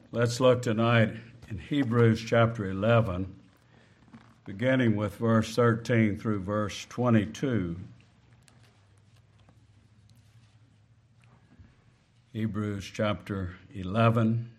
Let's look tonight in Hebrews chapter 11, beginning with verse 13 through verse 22. Hebrews chapter 11,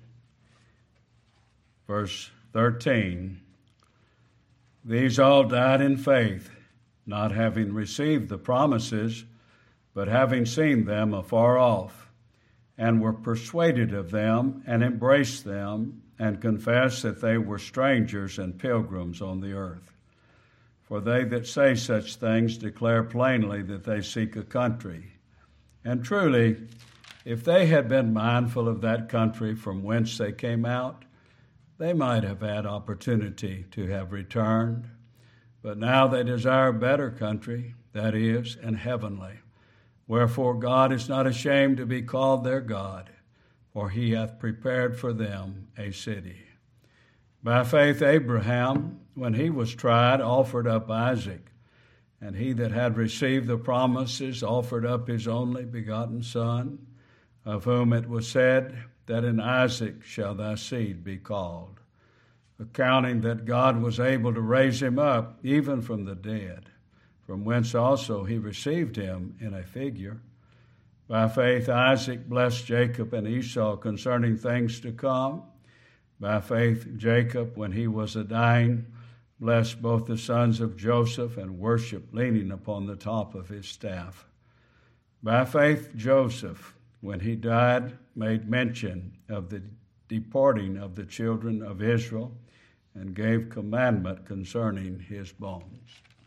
verse 13. These all died in faith, not having received the promises, but having seen them afar off, and were persuaded of them, and embraced them, and confessed that they were strangers and pilgrims on the earth. For they that say such things declare plainly that they seek a country. And truly, if they had been mindful of that country from whence they came out, they might have had opportunity to have returned. But now they desire a better country, that is, an heavenly. Wherefore God is not ashamed to be called their God, for he hath prepared for them a city. By faith Abraham, when he was tried, offered up Isaac, and he that had received the promises offered up his only begotten son, of whom it was said that in Isaac shall thy seed be called, accounting that God was able to raise him up even from the dead, from whence also he received him in a figure. By faith Isaac blessed Jacob and Esau concerning things to come. By faith Jacob, when he was a dying, blessed both the sons of Joseph, and worshiped leaning upon the top of his staff. By faith Joseph, when he died, made mention of the departing of the children of Israel, and gave commandment concerning his bones.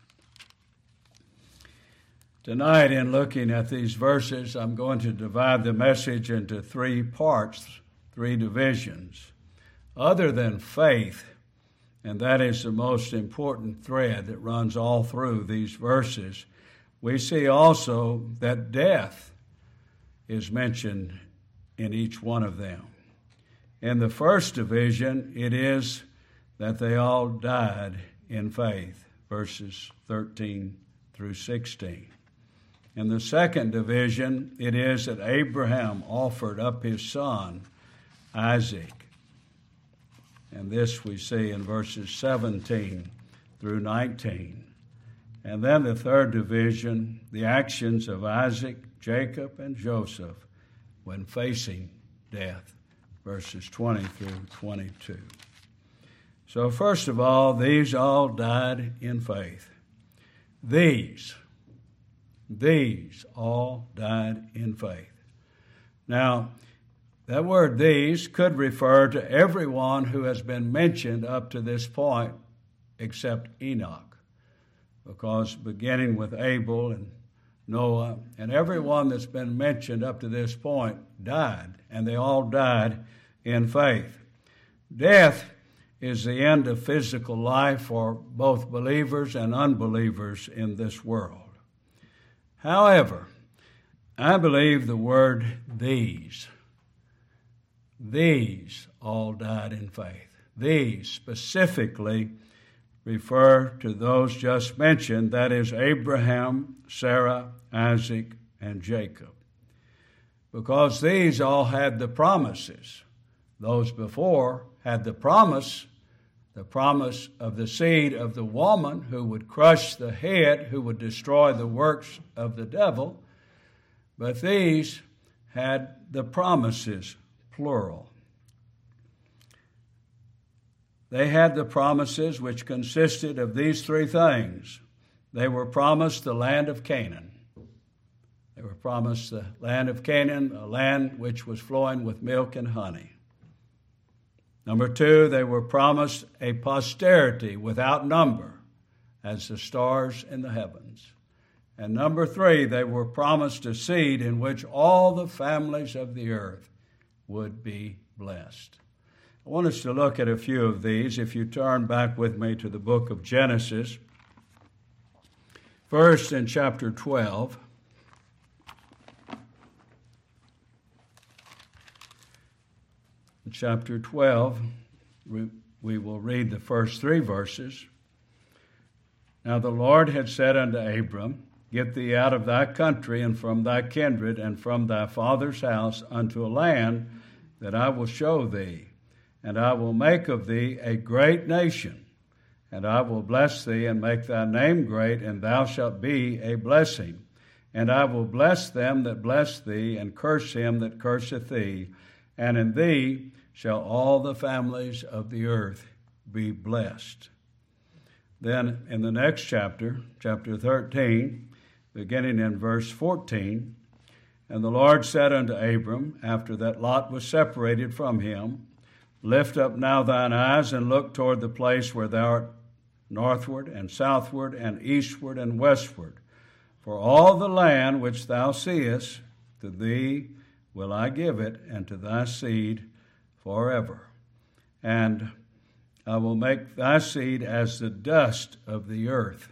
Tonight, in looking at these verses, I'm going to divide the message into three parts, three divisions. Other than faith, and that is the most important thread that runs all through these verses, we see also that death is mentioned in each one of them. In the first division, it is that they all died in faith, verses 13 through 16. In the second division, it is that Abraham offered up his son, Isaac. And this we see in verses 17 through 19. And then the third division, the actions of Isaac, Jacob, and Joseph when facing death, verses 20 through 22. So first of all, these all died in faith. These all died in faith. Now, that word these could refer to everyone who has been mentioned up to this point except Enoch, because beginning with Abel and Noah and everyone that's been mentioned up to this point died, and they all died in faith. Death is the end of physical life for both believers and unbelievers in this world. However, I believe the word these all died in faith. These specifically refer to those just mentioned, that is Abraham, Sarah, Isaac, and Jacob. Because these all had the promises. Those before had the promise of the seed of the woman who would crush the head, who would destroy the works of the devil. But these had the promises, plural. They had the promises which consisted of these three things. They were promised the land of Canaan. They were promised the land of Canaan, a land which was flowing with milk and honey. Number two, they were promised a posterity without number, as the stars in the heavens. And number three, they were promised a seed in which all the families of the earth would be blessed. I want us to look at a few of these. If you turn back with me to the book of Genesis, first in chapter 12. In chapter 12, we will read the first three verses. Now the Lord had said unto Abram, Get thee out of thy country and from thy kindred and from thy father's house unto a land that I will show thee. and I will make of thee a great nation, and I will bless thee and make thy name great, and thou shalt be a blessing. And I will bless them that bless thee, and curse him that curseth thee. And in thee shall all the families of the earth be blessed. Then in the next chapter, chapter 13, beginning in verse 14, and the Lord said unto Abram, after that Lot was separated from him, Lift up now thine eyes, and look toward the place where thou art, northward and southward and eastward and westward. For all the land which thou seest, to thee will I give it, and to thy seed forever. And I will make thy seed as the dust of the earth,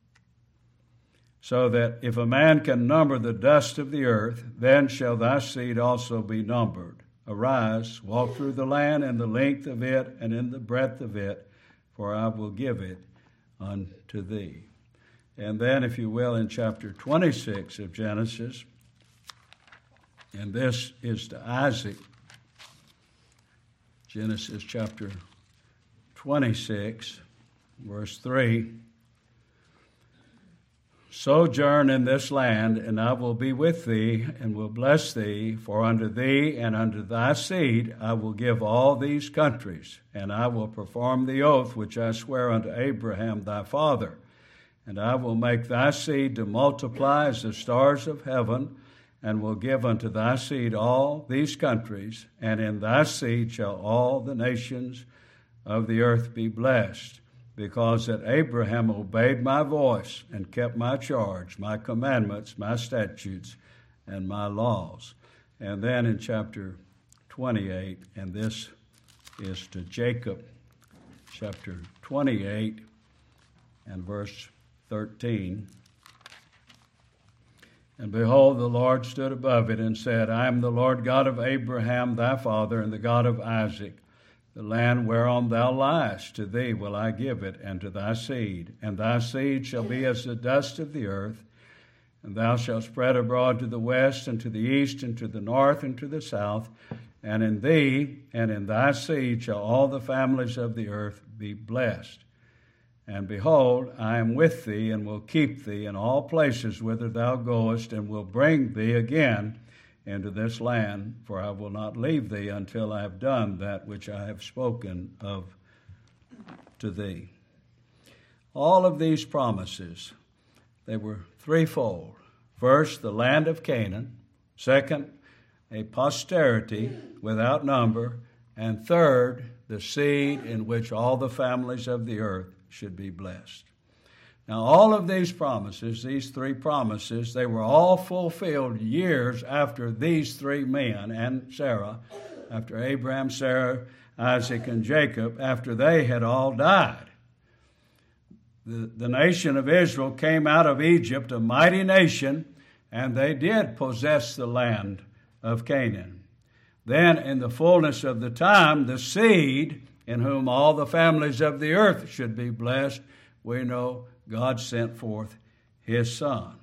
so that if a man can number the dust of the earth, then shall thy seed also be numbered. Arise, walk through the land in the length of it and in the breadth of it, for I will give it unto thee. And then, if you will, in chapter 26 of Genesis, and this is to Isaac, Genesis chapter 26, verse 3, Sojourn in this land, and I will be with thee, and will bless thee, for unto thee and unto thy seed I will give all these countries, and I will perform the oath which I swear unto Abraham thy father. And I will make thy seed to multiply as the stars of heaven, and will give unto thy seed all these countries, and in thy seed shall all the nations of the earth be blessed, because that Abraham obeyed my voice and kept my charge, my commandments, my statutes, and my laws. And then in chapter 28, and this is to Jacob, chapter 28 and verse 13. And behold, the Lord stood above it and said, I am the Lord God of Abraham thy father, and the God of Isaac. The land whereon thou liest, to thee will I give it, and to thy seed. And thy seed shall be as the dust of the earth, and thou shalt spread abroad to the west, and to the east, and to the north, and to the south. And in thee and in thy seed shall all the families of the earth be blessed. And behold, I am with thee, and will keep thee in all places whither thou goest, and will bring thee again into this land, for I will not leave thee until I have done that which I have spoken of to thee. All of these promises, they were threefold. First, the land of Canaan. Second, a posterity without number. And third, the seed in which all the families of the earth should be blessed. Now, all of these promises, these three promises, they were all fulfilled years after these three men and Sarah, after Abraham, Sarah, Isaac, and Jacob, after they had all died. The nation of Israel came out of Egypt, a mighty nation, and they did possess the land of Canaan. Then, in the fullness of the time, the seed in whom all the families of the earth should be blessed, we know God sent forth his Son.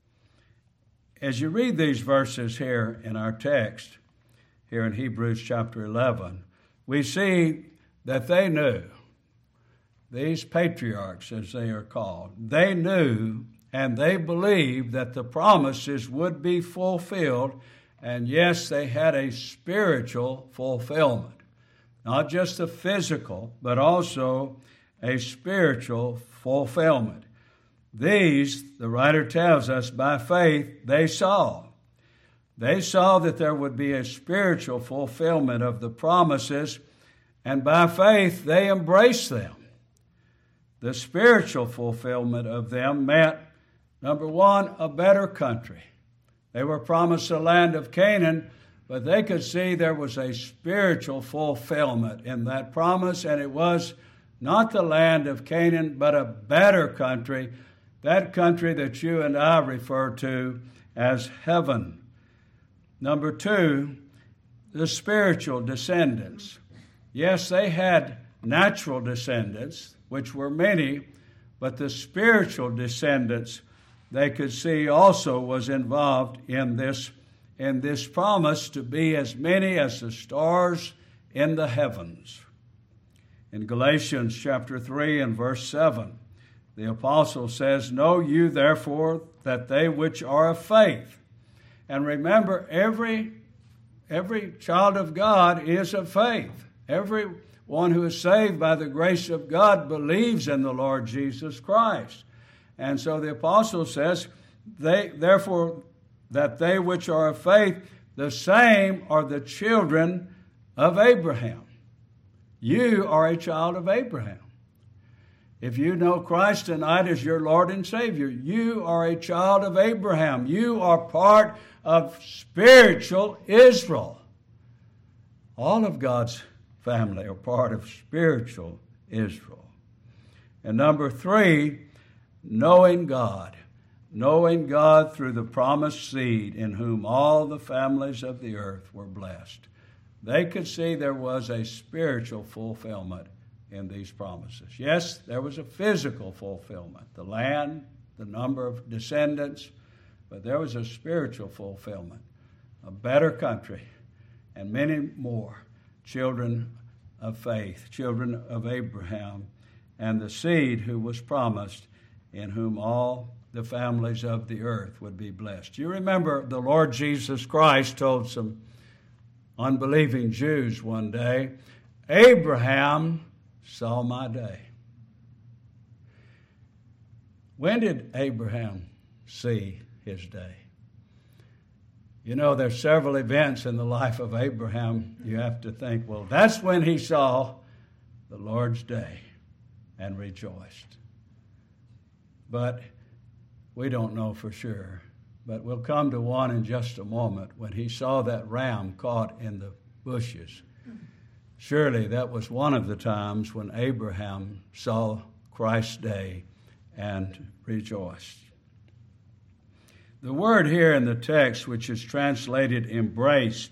As you read these verses here in our text, here in Hebrews chapter 11, we see that they knew, these patriarchs as they are called, they knew and they believed that the promises would be fulfilled, and yes, they had a spiritual fulfillment. Not just a physical, but also a spiritual fulfillment. These, the writer tells us, by faith they saw. They saw that there would be a spiritual fulfillment of the promises, and by faith they embraced them. The spiritual fulfillment of them meant, number one, a better country. They were promised a land of Canaan, but they could see there was a spiritual fulfillment in that promise, and it was not the land of Canaan, but a better country, that country that you and I refer to as heaven. Number two, the spiritual descendants. Yes, they had natural descendants, which were many, but the spiritual descendants they could see also was involved in this promise to be as many as the stars in the heavens. In Galatians chapter 3 and verse 7, the apostle says, "Know you therefore that they which are of faith." And remember, every child of God is of faith. Everyone who is saved by the grace of God believes in the Lord Jesus Christ. And so the apostle says, therefore, that they which are of faith, the same are the children of Abraham. You are a child of Abraham. If you know Christ tonight as your Lord and Savior, you are a child of Abraham. You are part of spiritual Israel. All of God's family are part of spiritual Israel. And number 3, knowing God. Knowing God through the promised seed in whom all the families of the earth were blessed. They could see there was a spiritual fulfillment in these promises. Yes, there was a physical fulfillment, the land, the number of descendants, but there was a spiritual fulfillment, a better country, and many more children of faith, children of Abraham, and the seed who was promised, in whom all the families of the earth would be blessed. You remember the Lord Jesus Christ told some unbelieving Jews one day, "Abraham saw my day." When did Abraham see his day? You know, there's several events in the life of Abraham. You have to think, well, that's when he saw the Lord's day and rejoiced. But we don't know for sure. But we'll come to one in just a moment when he saw that ram caught in the bushes. Surely that was one of the times when Abraham saw Christ's day and rejoiced. The word here in the text, which is translated embraced,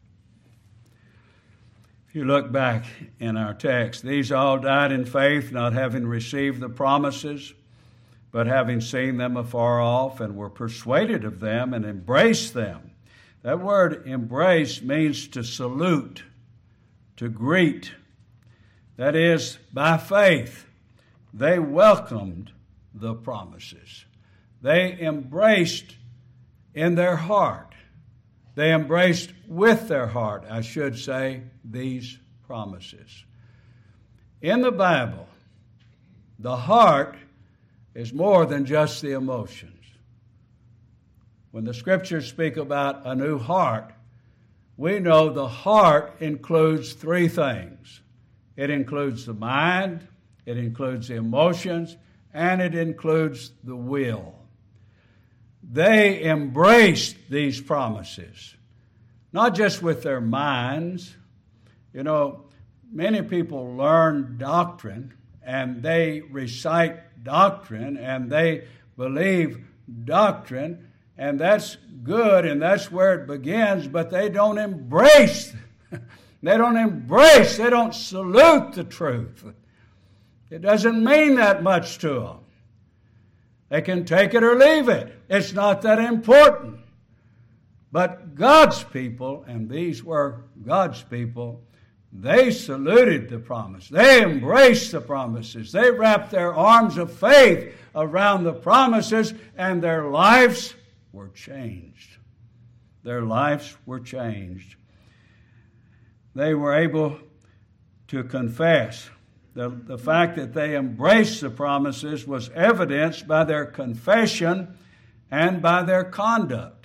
if you look back in our text, these all died in faith, not having received the promises, but having seen them afar off, and were persuaded of them and embraced them. That word embrace means to salute, to greet. That is, by faith, they welcomed the promises. They embraced in their heart. They embraced with their heart, I should say, these promises. In the Bible, the heart is more than just the emotions. When the Scriptures speak about a new heart, we know the heart includes 3 things. It includes the mind, it includes the emotions, and it includes the will. They embraced these promises, not just with their minds. You know, many people learn doctrine, and they recite doctrine, and they believe doctrine, and that's good, and that's where it begins, but they don't embrace. They don't salute the truth. It doesn't mean that much to them. They can take it or leave it. It's not that important. But God's people, and these were God's people, they saluted the promise. They embraced the promises. They wrapped their arms of faith around the promises, and their lives were changed. Their lives were changed. They were able to confess. The fact that they embraced the promises was evidenced by their confession and by their conduct.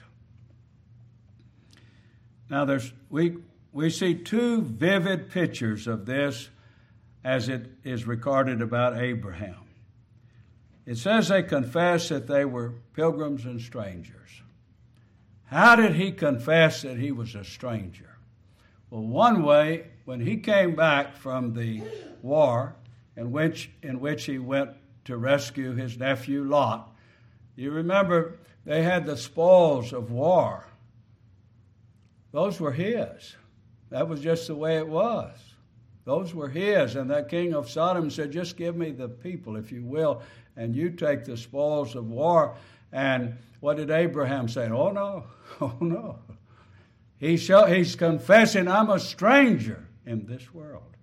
Now, we see 2 vivid pictures of this as it is recorded about Abraham. It says they confessed that they were pilgrims and strangers. How did he confess that he was a stranger? Well, one way, when he came back from the war in which he went to rescue his nephew Lot, you remember they had the spoils of war. Those were his. That was just the way it was. Those were his. And that king of Sodom said, just give me the people, if you will, and you take the spoils of war. And what did Abraham say? Oh, no. Oh, no. He's confessing, I'm a stranger. in this world.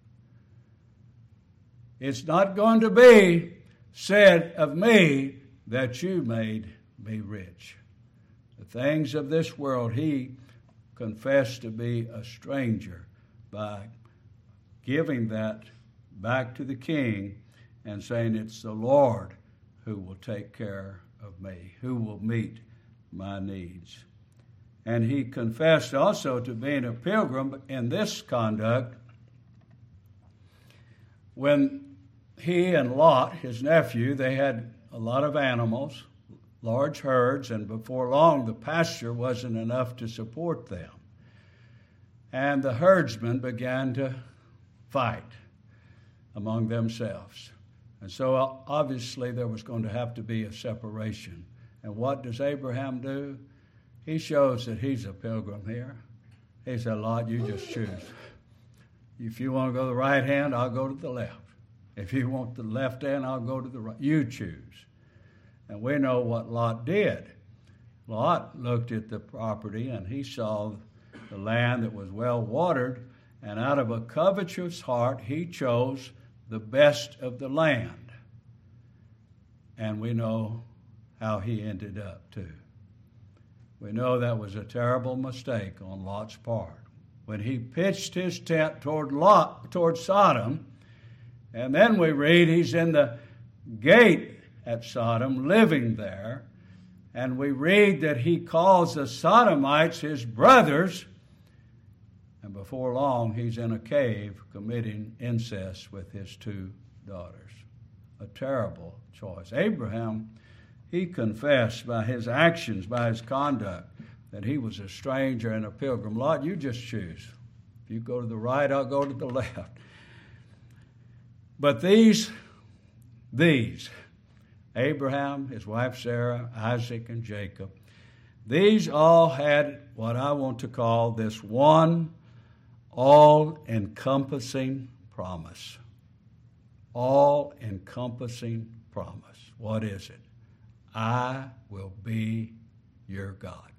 It's not going to be said of me that you made me rich. The things of this world he confessed to be a stranger by giving that back to the king and saying it's the Lord who will take care of me, who will meet my needs. And he confessed also to being a pilgrim in this conduct when he and Lot, his nephew, they had a lot of animals, large herds, and before long the pasture wasn't enough to support them. And the herdsmen began to fight among themselves. And so obviously there was going to have to be a separation. And what does Abraham do? He shows that he's a pilgrim here. He said, Lot, you just choose. If you want to go to the right hand, I'll go to the left. If you want the left hand, I'll go to the right. You choose. And we know what Lot did. Lot looked at the property and he saw the land that was well watered, and out of a covetous heart he chose the best of the land. And we know how he ended up too. We know that was a terrible mistake on Lot's part. When he pitched his tent toward Sodom, and then we read he's in the gate at Sodom, living there, and we read that he calls the Sodomites his brothers, and before long he's in a cave committing incest with his two daughters. A terrible choice. Abraham, he confessed by his actions, by his conduct, that he was a stranger and a pilgrim. Lot, you just choose. If you go to the right, I'll go to the left. But these, Abraham, his wife Sarah, Isaac, and Jacob, these all had what I want to call this one all-encompassing promise. All-encompassing promise. What is it? I will be your God.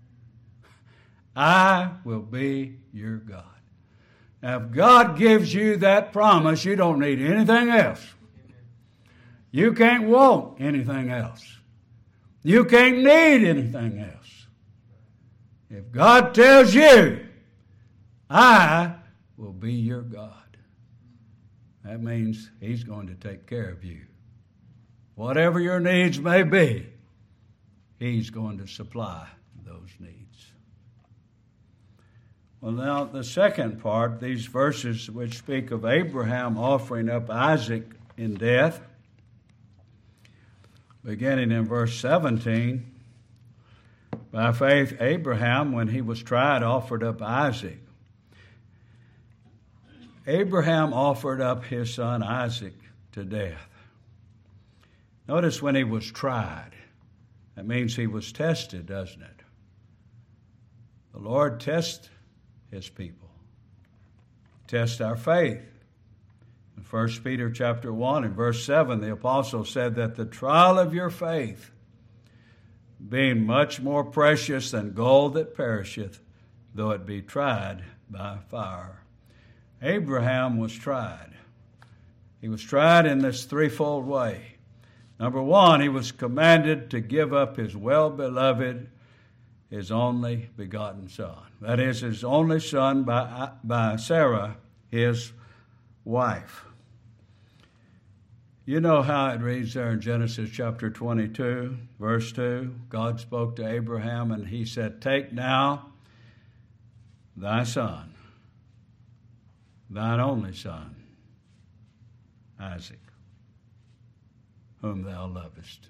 I will be your God. Now, if God gives you that promise, you don't need anything else. You can't want anything else. You can't need anything else. If God tells you, I will be your God, that means he's going to take care of you. Whatever your needs may be, he's going to supply those needs. Well, now the second part, these verses which speak of Abraham offering up Isaac in death, beginning in verse 17, by faith Abraham, when he was tried, offered up Isaac. Abraham offered up his son Isaac to death. Notice when he was tried. That means he was tested, doesn't it? The Lord tests his people. Test our faith. In 1 Peter chapter 1 and verse 7, the apostle said that the trial of your faith, being much more precious than gold that perisheth, though it be tried by fire. Abraham was tried. He was tried in this threefold way. Number one, he was commanded to give up his well-beloved, his only begotten son. That is, his only son by Sarah, his wife. You know how it reads there in Genesis chapter 22, verse 2. God spoke to Abraham and he said, take now thy son, thine only son, Isaac, whom thou lovest.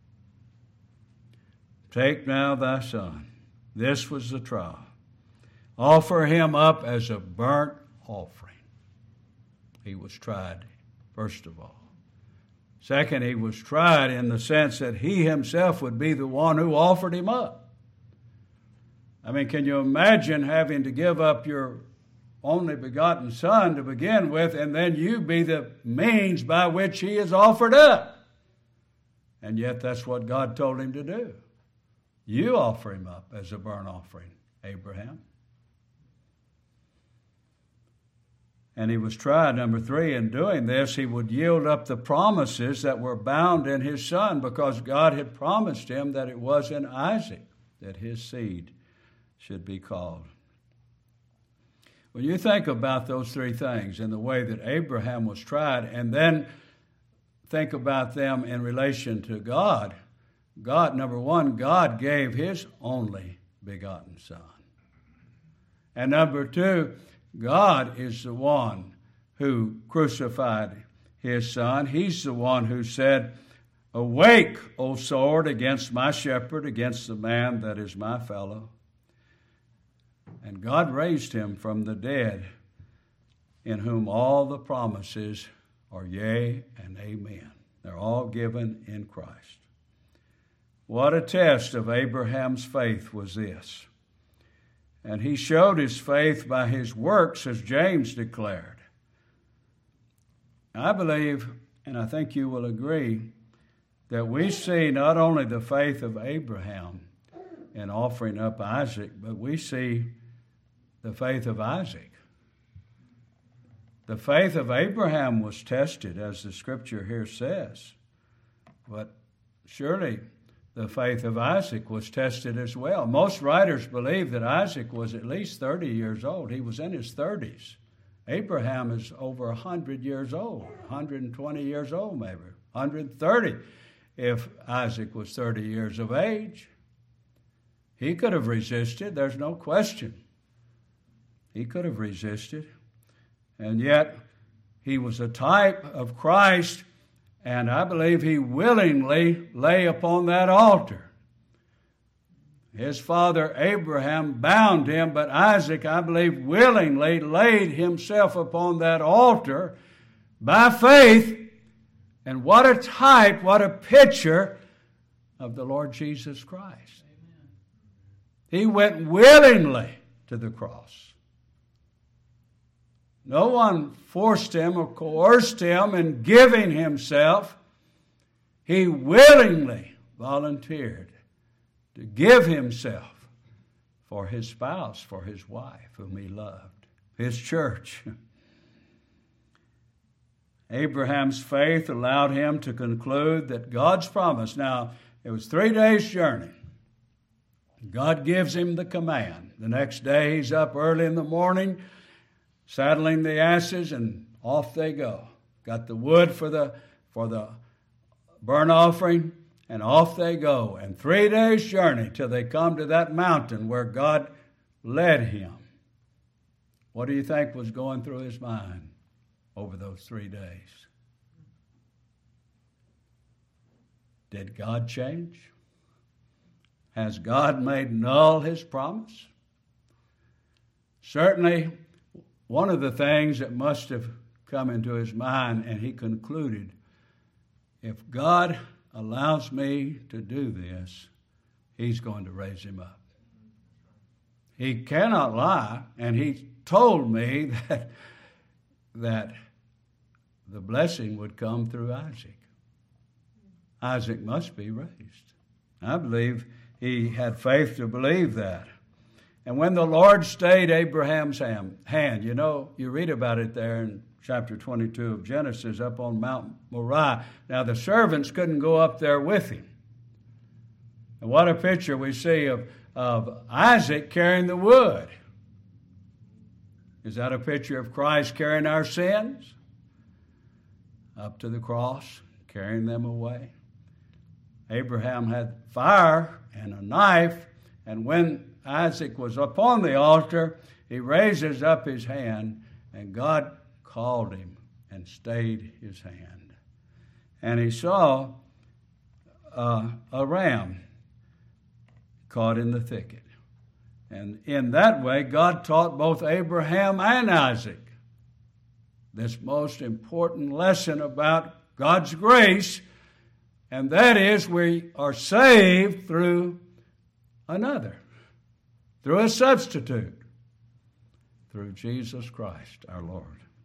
Take now thy son. This was the trial. Offer him up as a burnt offering. He was tried, first of all. Second, he was tried in the sense that he himself would be the one who offered him up. I mean, can you imagine having to give up your only begotten son to begin with, and then you be the means by which he is offered up? And yet that's what God told him to do. You offer him up as a burnt offering, Abraham. And he was tried, number 3, in doing this, he would yield up the promises that were bound in his son, because God had promised him that it was in Isaac that his seed should be called. When you think about those 3 things and the way that Abraham was tried, and then think about them in relation to God, number 1, God gave his only begotten son. And number 2, God is the one who crucified his son. He's the one who said, "Awake, O sword, against my shepherd, against the man that is my fellow." And God raised him from the dead, in whom all the promises are yea and amen. They're all given in Christ. What a test of Abraham's faith was this. And he showed his faith by his works, as James declared. I believe, and I think you will agree, that we see not only the faith of Abraham in offering up Isaac, but we see the faith of Isaac. The faith of Abraham was tested, as the scripture here says. But surely the faith of Isaac was tested as well. Most writers believe that Isaac was at least 30 years old. He was in his 30s. Abraham is over 100 years old, 120 years old maybe, 130 if Isaac was 30 years of age. He could have resisted, there's no question. He could have resisted. And yet, he was a type of Christ, and I believe he willingly lay upon that altar. His father Abraham bound him, but Isaac, I believe, willingly laid himself upon that altar by faith. And what a type, what a picture of the Lord Jesus Christ. Amen. He went willingly to the cross. No one forced him or coerced him in giving himself. He willingly volunteered to give himself for his spouse, for his wife, whom he loved, his church. Abraham's faith allowed him to conclude that God's promise, now, it was 3 days' journey. God gives him the command. The next day, he's up early in the morning, saddling the asses, and off they go. Got the wood for the burnt offering, and off they go. And 3 days' journey till they come to that mountain where God led him. What do you think was going through his mind over those 3 days? Did God change? Has God made null his promise? Certainly, one of the things that must have come into his mind, and he concluded, if God allows me to do this, he's going to raise him up. He cannot lie, and he told me that the blessing would come through Isaac. Isaac must be raised. I believe he had faith to believe that. And when the Lord stayed Abraham's hand, you read about it there in chapter 22 of Genesis up on Mount Moriah. Now, the servants couldn't go up there with him. And what a picture we see of Isaac carrying the wood. Is that a picture of Christ carrying our sins up to the cross, carrying them away? Abraham had fire and a knife, and when Isaac was upon the altar, he raises up his hand, and God called him and stayed his hand. And he saw a ram caught in the thicket. And in that way, God taught both Abraham and Isaac this most important lesson about God's grace, and that is we are saved through another, through a substitute, through Jesus Christ our Lord.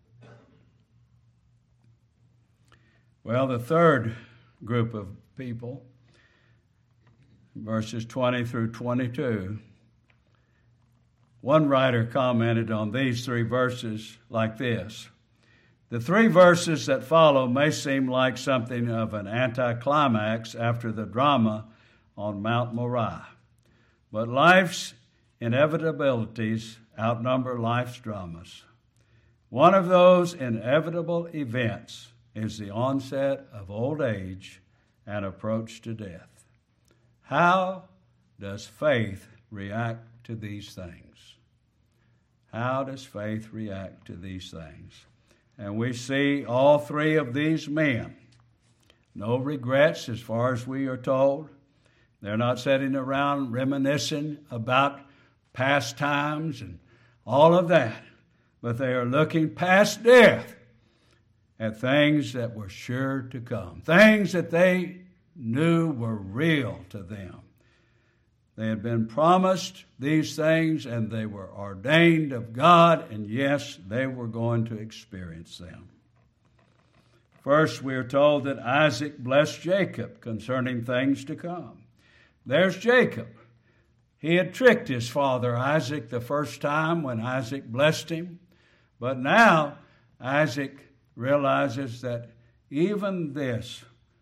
Well, the third group of people, verses 20 through 22, One writer commented on these 3 verses like this: the 3 verses that follow may seem like something of an anticlimax after the drama on Mount Moriah, but life's inevitabilities outnumber life's dramas. One of those inevitable events is the onset of old age and approach to death. How does faith react to these things? How does faith react to these things? And we see all 3 of these men. No regrets as far as we are told. They're not sitting around reminiscing about past times and all of that. But they are looking past death at things that were sure to come. Things that they knew were real to them. They had been promised these things, and they were ordained of God, and yes, they were going to experience them. First, we are told that Isaac blessed Jacob concerning things to come. There's Jacob. He had tricked his father Isaac the first time when Isaac blessed him, but now Isaac realizes that even this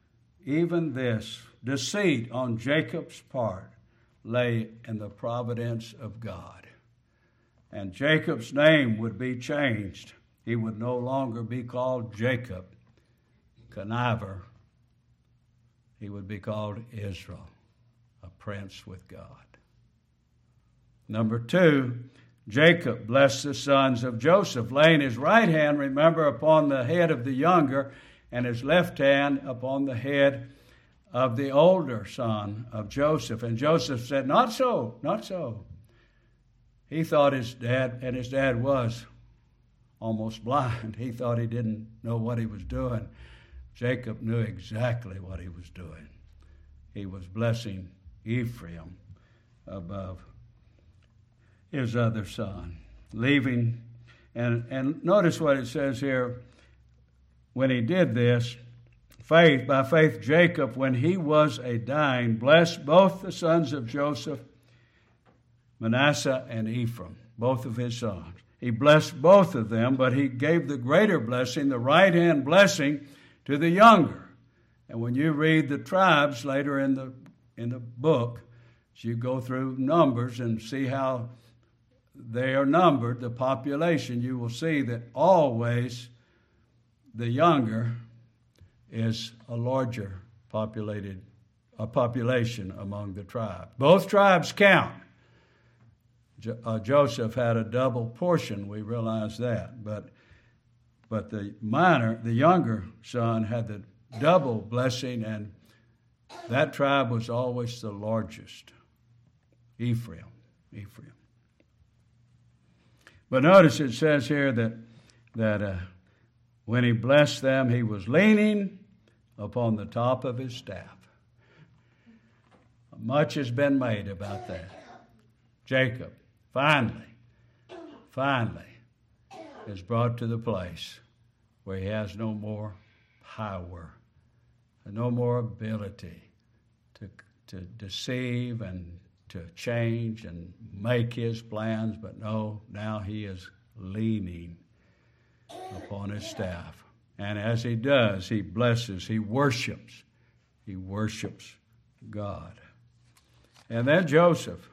deceit on Jacob's part lay in the providence of God. And Jacob's name would be changed. He would no longer be called Jacob, conniver. He would be called Israel, a prince with God. Number 2, Jacob blessed the sons of Joseph, laying his right hand, remember, upon the head of the younger, and his left hand upon the head of the older son of Joseph. And Joseph said, "Not so, not so." He thought his dad was almost blind. He thought he didn't know what he was doing. Jacob knew exactly what he was doing. He was blessing Ephraim above his other son, leaving. And notice what it says here. When he did this, by faith, Jacob, when he was a dying, blessed both the sons of Joseph, Manasseh and Ephraim, both of his sons. He blessed both of them, but he gave the greater blessing, the right-hand blessing, to the younger. And when you read the tribes later in the book, as you go through Numbers and see how they are numbered, the population, you will see that always the younger is a larger population among the tribes. Both tribes count. Joseph had a double portion, we realize that, but the younger son had the double blessing, and that tribe was always the largest. Ephraim. But notice it says here that when he blessed them, he was leaning upon the top of his staff. Much has been made about that. Jacob finally is brought to the place where he has no more power, no more ability to deceive and to change and make his plans, but no, now he is leaning upon his staff. And as he does, he blesses, he worships God. And then Joseph,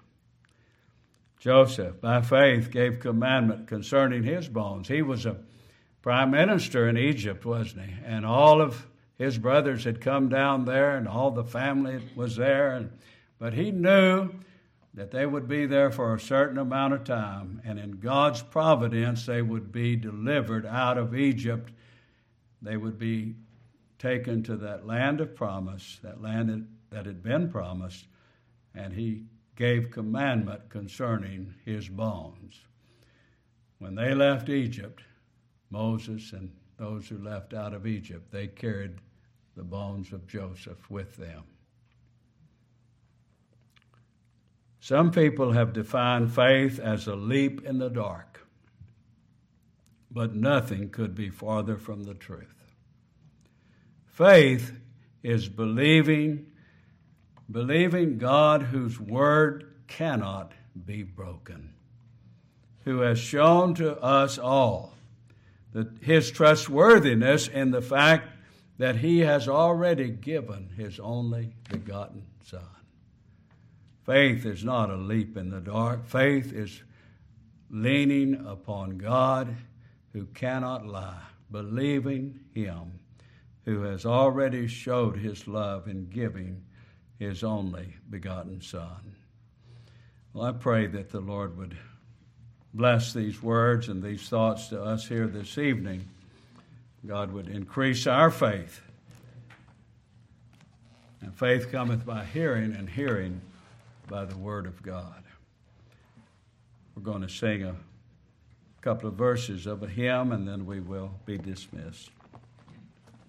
by faith, gave commandment concerning his bones. He was a prime minister in Egypt, wasn't he? And all of his brothers had come down there, and all the family was there. But he knew that they would be there for a certain amount of time, and in God's providence, they would be delivered out of Egypt. They would be taken to that land of promise, that land that had been promised, and he gave commandment concerning his bones. When they left Egypt, Moses and those who left out of Egypt, they carried the bones of Joseph with them. Some people have defined faith as a leap in the dark, but nothing could be farther from the truth. Faith is believing God whose word cannot be broken. who has shown to us all his trustworthiness in the fact that he has already given his only begotten Son. Faith is not a leap in the dark. Faith is leaning upon God who cannot lie, believing him who has already showed his love in giving his only begotten Son. Well, I pray that the Lord would bless these words and these thoughts to us here this evening. God would increase our faith. And faith cometh by hearing, and hearing by the word of God. We're going to sing a couple of verses of a hymn, and then we will be dismissed.